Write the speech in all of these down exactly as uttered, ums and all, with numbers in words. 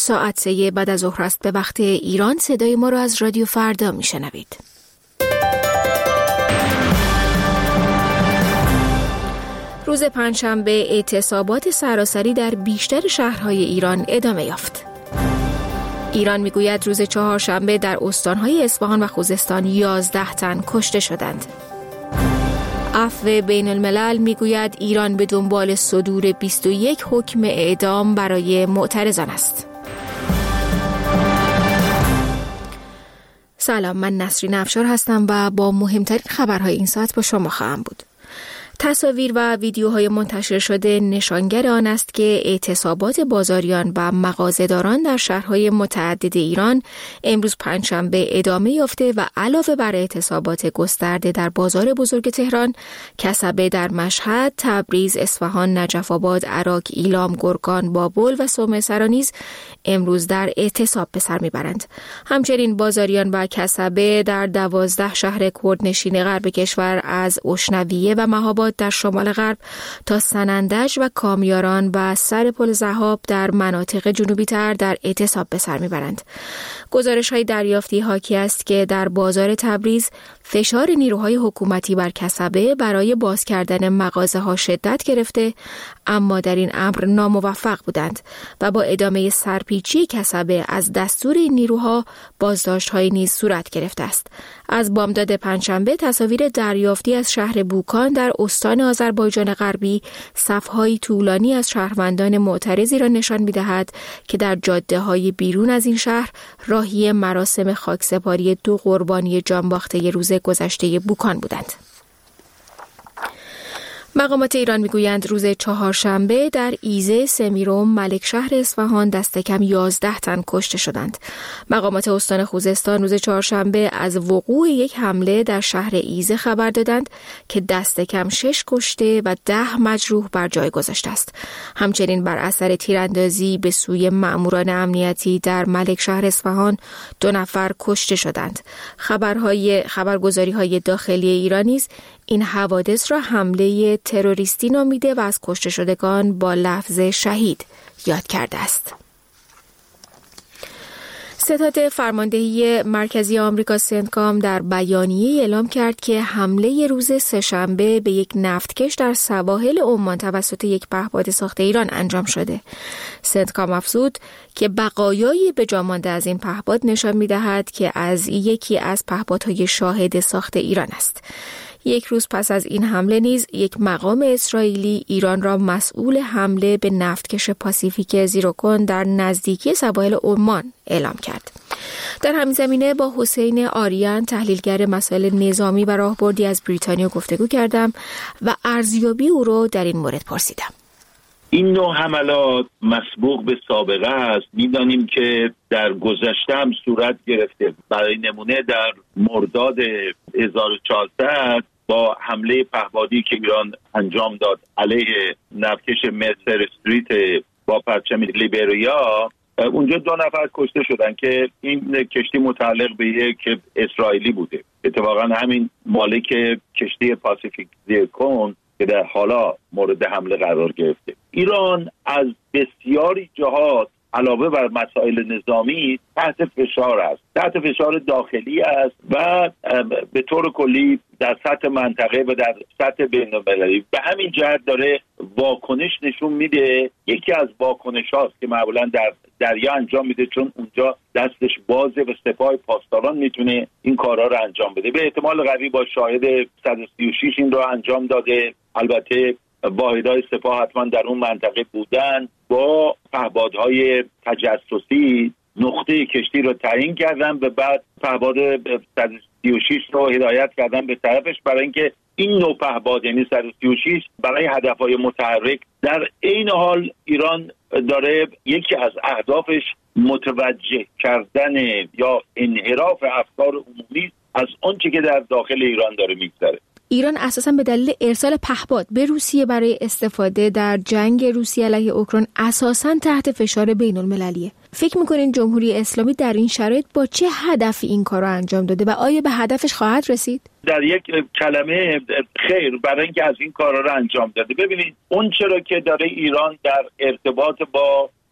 ساعت سه بعد از ظهر است به وقت ایران. صدای ما را از رادیو فردا میشنوید. روز پنجشنبه اعتصابات سراسری در بیشتر شهرهای ایران ادامه یافت. ایران میگوید روز چهارشنبه در استانهای اصفهان و خوزستان یازده تن کشته شدند. عفو بین الملل میگوید ایران به دنبال صدور بیست و یک حکم اعدام برای معترضان است. سلام، من نسرین افشار هستم و با مهمترین خبرهای این ساعت با شما خواهم بود. تصاویر و ویدیوهای منتشر شده نشانگر آن است که اعتصابات بازاریان و مغازه‌داران در شهرهای متعدد ایران امروز پنجشنبه ادامه یافته و علاوه بر اعتصابات گسترده در بازار بزرگ تهران، کسبه در مشهد، تبریز، اصفهان، نجف آباد، عراق، ایلام، گرگان، بابل و صومعه نیز امروز در اعتصاب به سر میبرند. همچنین بازاریان و کسبه در دوازده شهر کردنشین غرب کشور از اشنویه و مهاباد در شمال غرب تا سنندج و کامیاران و سر پل ضحاب در مناطق جنوبی تر در اعتصاب به سر میبرند. گزارش های دریافتی حاکی است که در بازار تبریز فشار نیروهای حکومتی بر کسبه برای باز کردن مغازه ها شدت گرفته، اما در این امر ناموفق بودند و با ادامه سرپیچی کسبه از دستور این نیروها بازداشت های نیز صورت گرفته است. از بامداد پنجشنبه تصاویر دریافتی از شهر بوکان در استان آذربایجان غربی صف‌های طولانی از شهروندان معترضی را نشان می‌دهد که در جاده‌های بیرون از این شهر راهی مراسم خاکسپاری دو قربانی جانباخته روز گذشته بوکان بودند. مقامات ایران میگویند روز چهارشنبه در ایزه، سمیرم، ملک شهر اصفهان دست کم یازده تن کشته شدند. مقامات استان خوزستان روز چهارشنبه از وقوع یک حمله در شهر ایزه خبر دادند که دست کم شش کشته و ده مجروح بر جای گذاشته است. همچنین بر اثر تیراندازی به سوی مأموران امنیتی در ملک شهر اصفهان دو نفر کشته شدند. خبرهای خبرگزاری‌های داخلی ایران نیز این حوادث را حمله تروریستی نامیده و از کشته شدگان با لفظ شهید یاد کرده است. ستاد فرماندهی مرکزی آمریکا سنتکام در بیانیه اعلام کرد که حمله روز سه‌شنبه به یک نفتکش در سواحل عمان توسط یک پهپاد ساخت ایران انجام شده. سنتکام افزود که بقایای به جا مانده از این پهپاد نشان می‌دهد که از یکی از پهپادهای شاهد ساخت ایران است. یک روز پس از این حمله نیز یک مقام اسرائیلی ایران را مسئول حمله به نفتکش پاسیفیک زیروکون در نزدیکی سواحل عمان اعلام کرد. در همین زمینه با حسین آریان تحلیلگر مسائل نظامی و راهبردی از بریتانیا گفتگو کردم و ارزیابی او را در این مورد پرسیدم. این نوع حملات مسبوق به سابقه است. می‌دانیم که در گذشته هم صورت گرفته. برای نمونه در مرداد هزار و چهارصد با حمله پهپادی که ایران انجام داد علیه نفتکش مرسر استریت با پرچم لیبریا، اونجا دو نفر کشته شدن که این کشتی متعلق به یک اسرائیلی بوده. اتفاقا همین مالک کشتی پاسیفیک زیرکون که در حالا مورد حمله قرار گرفته. ایران از بسیاری جهات علاوه بر مسائل نظامی تحت فشار است، تحت فشار داخلی است و به طور کلی در سطح منطقه و در سطح بین‌المللی. به همین جهت داره واکنش نشون میده. یکی از واکنش هاست که معمولا در دریا انجام میده، چون اونجا دستش بازه و سپاه پاسداران میتونه این کارها رو انجام بده. به احتمال قوی با شاهد صد و سی و شش این رو انجام داده. البته واحدهای سپاه حتما در اون منطقه بودن، با پهپادهای تجسسی نقطه کشتی رو تعیین کردن و بعد پهپاد صد و سی و شش رو هدایت کردن به طرفش، برای اینکه این نوع پهپاد یعنی صد و سی و شش برای هدفهای متحرک. در این حال ایران داره یکی از اهدافش متوجه کردن یا انحراف افکار عمومی از آنچه که در داخل ایران داره میگذره. ایران اساساً به دلیل ارسال پهپاد به روسیه برای استفاده در جنگ روسیه علیه اوکراین اساساً تحت فشار بین‌المللیه. فکر می‌کنین جمهوری اسلامی در این شرایط با چه هدفی این کار رو انجام داده و آیا به هدفش خواهد رسید؟ در یک کلمه خیر، برای اینکه از این کارا رو انجام داده. ببینید اون چرا که داره ایران در ارتباط با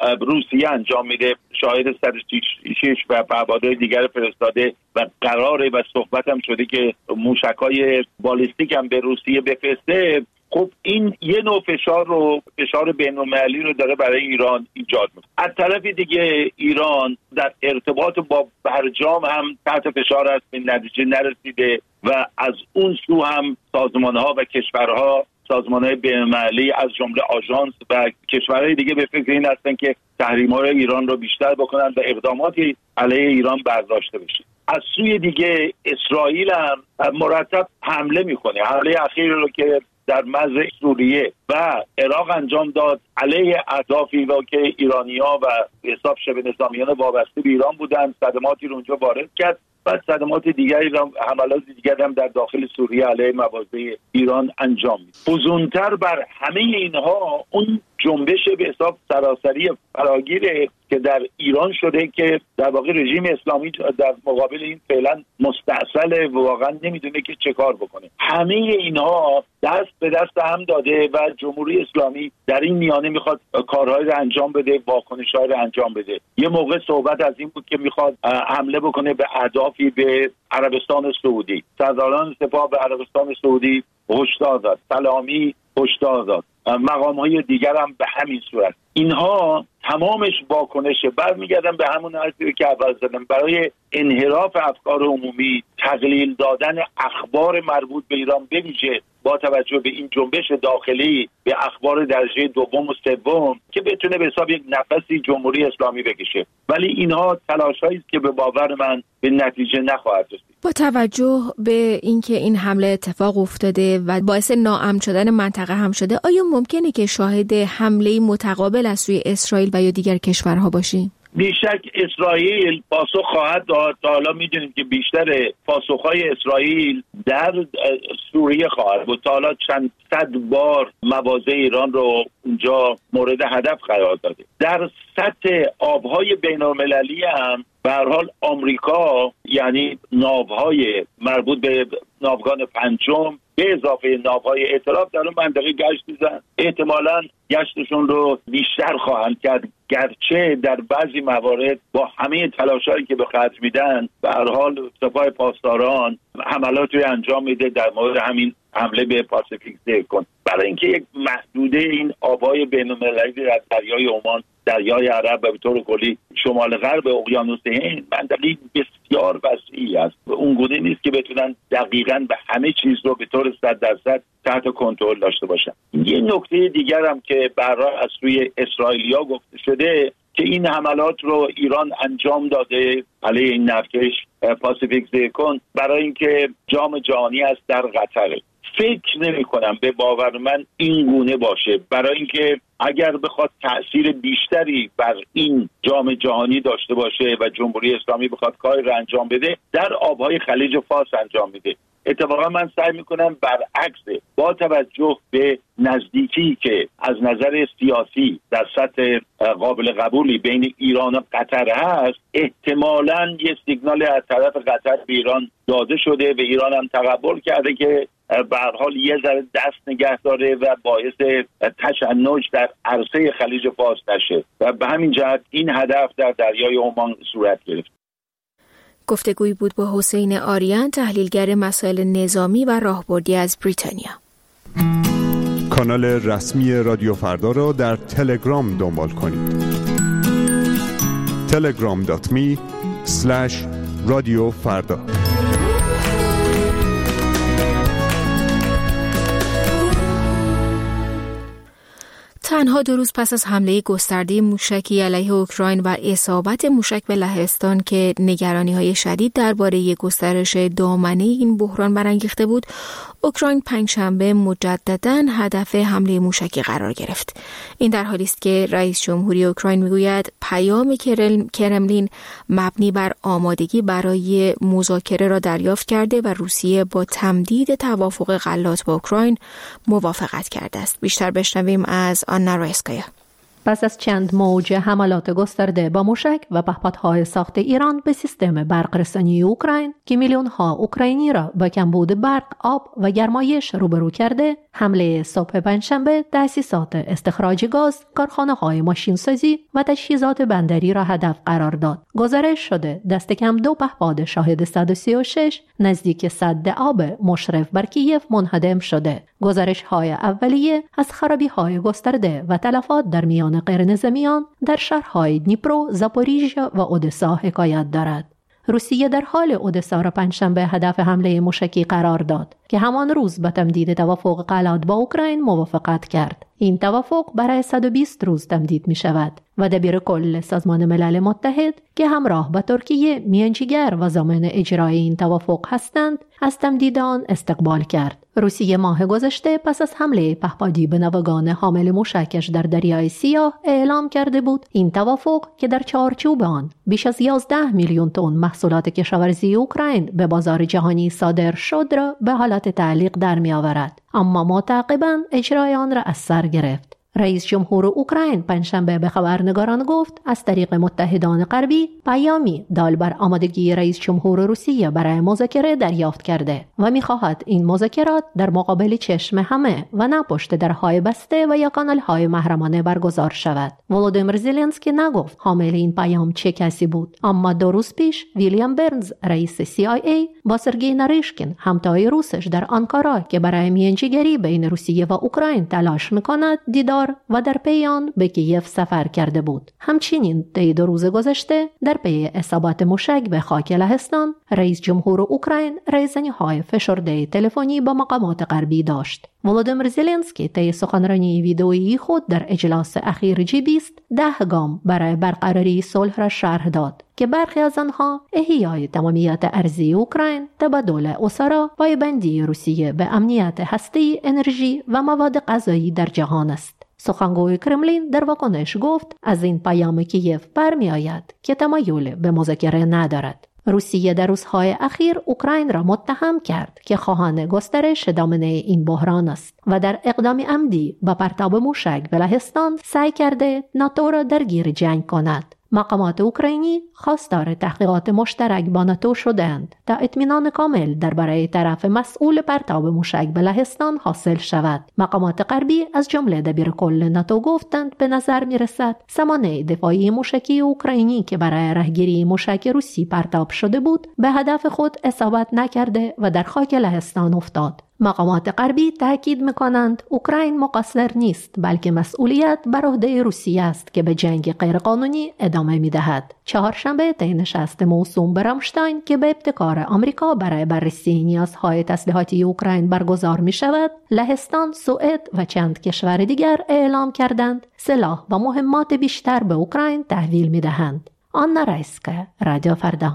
روسیه انجام میده. شاهد صد و شش و پهپادهای دیگر فرستاده و قراره و صحبت هم شده که موشک‌های بالستیک هم به روسیه بفرسته. خب این یه نوع فشار رو فشار بین‌المللی رو داره برای ایران ایجاد میکنه. از طرف دیگه ایران در ارتباط با برجام هم تحت فشار است، به نتیجه نرسیده و از اون سو هم سازمان‌ها و کشورها، سازمان‌های بین‌المللی از جمله آژانس و کشورهای دیگه به فکر این هستن که تحریم‌های ایران رو بیشتر بکنن و اقداماتی علیه ایران برداشته بشه. از سوی دیگه اسرائیل هم مرتب حمله میکنه. حمله اخیر رو که در مرز سوریه و عراق انجام داد علیه اهدافی را که ایرانی‌ها و حساب شبه نظامیان وابسته به ایران بودند، صدماتی رو اونجا وارد کرد و صدمات دیگری را، حملات دیگری هم در داخل سوریه علیه مواضع ایران انجام میده. فزونتر بر همه اینها اون جنبش به حساب سراسری فراگیره که در ایران شده که در واقع رژیم اسلامی در مقابل این فعلا مستعصل و واقعا نمیدونه که چه کار بکنه. همه اینها دست به دست هم داده و جمهوری اسلامی در این میانه میخواد کارهای رو انجام بده، واکنش‌های رو انجام بده. یه موقع صحبت از این بود که میخواد حمله بکنه به اهدافی به عربستان سعودی. سرداران سپاه به عربستان سعودی هشدار داد، سلامی هشدار داد، مقام‌های دیگر هم به همین صورت. اینها تمامش واکنشه. برمیگردم به همون حرفی که اول زدم، برای انحراف افکار عمومی، تقلیل دادن اخبار مربوط به ایران بویژه با توجه به این جنبش داخلی به اخبار درجه دوم و سوم که بتونه به حساب یک نفسی جمهوری اسلامی بکشه. ولی اینها تلاش‌هایی است که به باور من به نتیجه نخواهد رسید. با توجه به اینکه این حمله اتفاق افتاده و باعث ناامن شدن منطقه هم شده، آیا ممکنه که شاهد حمله متقابل از سوی اسرائیل و یا دیگر کشورها باشیم؟ بیشک اسرائیل پاسخ خواهد داد. تا حالا میدونیم که بیشتر پاسخهای اسرائیل در سوریه خواهد بود. تا حالا چند صد بار مواضع ایران رو اونجا مورد هدف قرار داده. در سطح آبهای بین‌المللی هم به هر حال آمریکا، یعنی ناوهای مربوط به ناوگان پنجم به اضافه ناوهای ائتلاف در اون منطقه گشت میزن. احتمالاً گشتشون رو بیشتر خواهند کرد، گرچه در بعضی موارد با همه تلاشایی که به خرج میدن به هر حال سپاه پاسداران حملاتی رو انجام میده. در مورد همین حمله به پاسیفیک زیرکن، برای اینکه یک محدوده این آبهای بین‌المللی در دریای عمان، دریای عرب و به طور کلی شمال غرب اقیانوس هند منطقه بسیار وسیعی است. اون گونه نیست که بتونن دقیقاً به همه چیز رو به طور صد درصد تحت کنترل داشته باشن. یه نکته دیگر هم که برای از سوی اسرائیلیا گفته شده که این حملات رو ایران انجام داده علیه این نفتکش پاسیفیک زیرکن برای اینکه جام جهانی است در قطر. فکر نمی کنم، به باور من این گونه باشه، برای اینکه اگر بخواد تأثیر بیشتری بر این جام جهانی داشته باشه و جمهوری اسلامی بخواد کاری رو انجام بده، در آبهای خلیج فارس انجام میده. اتفاقا من سعی میکنم برعکس، با توجه به نزدیکی که از نظر سیاسی در سطح قابل قبولی بین ایران و قطر هست، احتمالاً یه سیگنال از طرف قطر به ایران داده شده و ایران هم تقبل کرده که به هر حال یه ذره دست نگه داره و باعث تشنج در عرصه خلیج فارس نشه و به همین جهت این هدف در دریای عمان صورت گرفت. گفتگویی بود با حسین آریان، تحلیلگر مسائل نظامی و راهبردی از بریتانیا. کانال رسمی رادیو فردا را در تلگرام دنبال کنید. تلگرام دات می اسلش رادیو فردا. تنها دو روز پس از حمله گسترده موشکی علیه اوکراین و اصابت موشک به لهستان که نگرانی‌های شدید درباره گسترش دامنه این بحران برانگیخته بود، اوکراین پنجشنبه مجدداً هدف حمله موشکی قرار گرفت. این در حالی است که رئیس جمهوری اوکراین میگوید پیام کرملین مبنی بر آمادگی برای مذاکره را دریافت کرده و روسیه با تمدید توافق غلات با اوکراین موافقت کرده است. بیشتر بشنویم از آنا رایسکایا. پس از چند موج حملات گسترده با موشک و پهپادهای ساخت ایران به سیستم برق‌رسانی اوکراین که میلیون‌ها اوکراینی را با کمبود برق، آب و گرمایش روبرو کرده، حمله صبح پنجشنبه تأسیسات استخراج گاز، کارخانه‌های ماشینسازی و تجهیزات بندری را هدف قرار داد. گزارش شده دست کم دو پهپاد شاهد صد و سی و شش نزدیک سد آب مشرف بر کیف منهدم شده. گزارش‌های اولیه از خرابی‌های گسترده و تلفات در میان غیرنظامیان در شهرهای دنیپرو، زاپوریژیا و اودسا حکایت دارد. روسیه در حال اودسا را پنجشنبه هدف حمله موشکی قرار داد که همان روز به تمدید توافق غلات با اوکراین موافقت کرد. این توافق برای صد و بیست روز تمدید می شود و دبیر کل سازمان ملل متحد که همراه با ترکیه میانجیگر و ضامن اجرای این توافق هستند از تمدید آن استقبال کرد. روسیه ماه گذشته پس از حمله پهپادی به ناوگان حامل موشکش در دریای سیاه اعلام کرده بود این توافق که در چارچوب آن بیش از یازده میلیون تن محصولات کشاورزی اوکراین به بازار جهانی صادر شد را به حالت تعلیق در می آورد، اما معتقباً اجرای آن را از سر گرفت. رئیس جمهور اوکراین پنجشنبه به خبرنگاران گفت از طریق متحدان غربی پیامی دال بر آمادگی رئیس جمهور روسیه برای مذاکره دریافت کرده و می‌خواهد این مذاکرات در مقابل چشم همه و نه پشت درهای بسته و یا کانال‌های محرمانه برگزار شود. ولودیمیر زلنسکی نگفت حامل این پیام چه کسی بود، اما دو روز پیش ویلیام برنز رئیس سی آی ای با سرگئی ناریشکین همتای روسش در آنکارا که برای میانجیگری بین روسیه و اوکراین تلاش می‌کند دیدار و در پی آن به کیف سفر کرده بود. همچنین طی دو روز گذشته در پی اصابت موشک به خاک لهستان، رئیس جمهور اوکراین رایزنی‌های فشرده تلفنی با مقامات غربی داشت. ولودیمیر زلنسکی طی سخنرانی ویدئویی خود در اجلاس اخیر جی بیست ده گام برای برقراری صلح را شرح داد که برخی از آنها احیای تمامیت ارضی اوکراین، تبادل اسرا، پایبندی روسیه به امنیت هسته‌ای، انرژی و مواد غذایی در جهان است. سخنگوی کرملین در واکنش گفت از این پیام کیف برمی آید که تمایل به مذاکره ندارد. روسیه در روزهای اخیر اوکراین را متهم کرد که خواهان گسترش دامنه این بحران است و در اقدام عمدی با پرتاب موشک به لهستان سعی کرده ناتو را درگیر جنگ کند. مقامات اوکراینی خواستار تحقیقات مشترک با ناتو شدند تا اطمینان کامل درباره طرف مسئول پرتاب موشک به لهستان حاصل شود. مقامات غربی از جمله دبیرکل ناتو گفتند به نظر می‌رسد سامانه دفاعی موشکی اوکراینی که برای رهگیری موشک روسی پرتاب شده بود به هدف خود اصابت نکرده و در خاک لهستان افتاد. مقامات غربی تاکید می‌کنند اوکراین مقصر نیست، بلکه مسئولیت بر عهده روسیه است که به جنگ غیرقانونی ادامه می‌دهد. چهارشنبه طی نشست موسوم به رامشتاین که به ابتکار آمریکا برای بررسی نیازهای تسلیحاتی اوکراین برگزار می‌شود، لهستان، سوئد و چند کشور دیگر اعلام کردند سلاح و مهمات بیشتر به اوکراین تحویل می‌دهند. آنا رایسکا، رادیو فردا.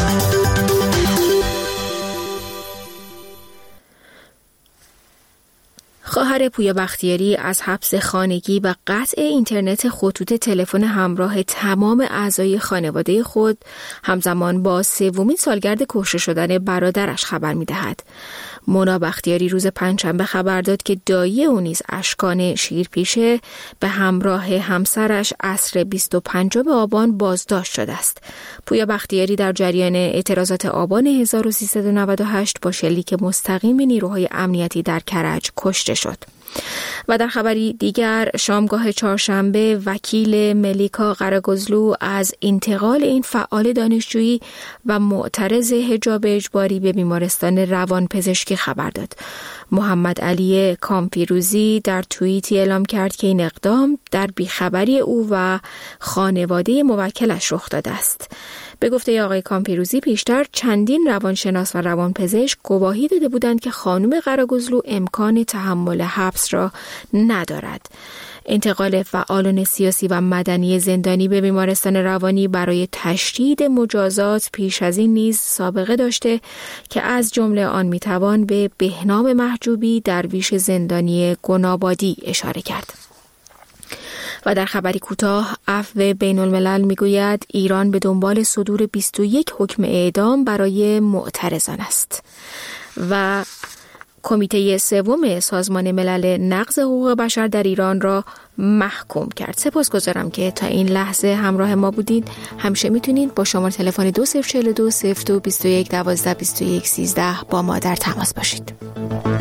خواهر پویا بختیاری از حبس خانگی و قطع اینترنت خطوط تلفن همراه تمام اعضای خانواده خود همزمان با سومین سالگرد کشته شدن برادرش خبر می‌دهد. مونا بختیاری روز پنجشنبه خبر داد که دایی او نیز اشکان شیرپیشه به همراه همسرش عصر بیست و پنجم آبان بازداشت شده است. پویا بختیاری در جریان اعتراضات آبان هزار و سیصد و نود و هشت با شلیک مستقیم نیروهای امنیتی در کرج کشته شد. و در خبری دیگر شامگاه چهارشنبه وکیل ملیکا قره‌گزلو از انتقال این فعال دانشجویی و معترض حجاب اجباری به بیمارستان روانپزشکی خبر داد. محمد علی کامپیروزی در توییتی اعلام کرد که این اقدام در بیخبری او و خانواده موکلش رخ داده است. به گفته آقای کامپیروزی پیشتر چندین روانشناس و روانپزشک گواهی داده بودند که خانم قره‌گزلو امکان تحمل حبس را ندارد. انتقال فعالان سیاسی و مدنی زندانی به بیمارستان روانی برای تشدید مجازات پیش از این نیز سابقه داشته که از جمله آن میتوان به بهنام محجوبی درویش زندانی گنابادی اشاره کرد. و در خبری کوتاه عفو بین الملل میگوید ایران به دنبال صدور بیست و یک حکم اعدام برای معترضان است. و کمیته سوم سازمان ملل نقض حقوق بشر در ایران را محکوم کرد. سپاسگزارم که تا این لحظه همراه ما بودین. همیشه میتونید با شماره تلفن دو صفر چهار دو صفر دو بیست و یک دوازده بیست و یک سیزده با ما در تماس باشید.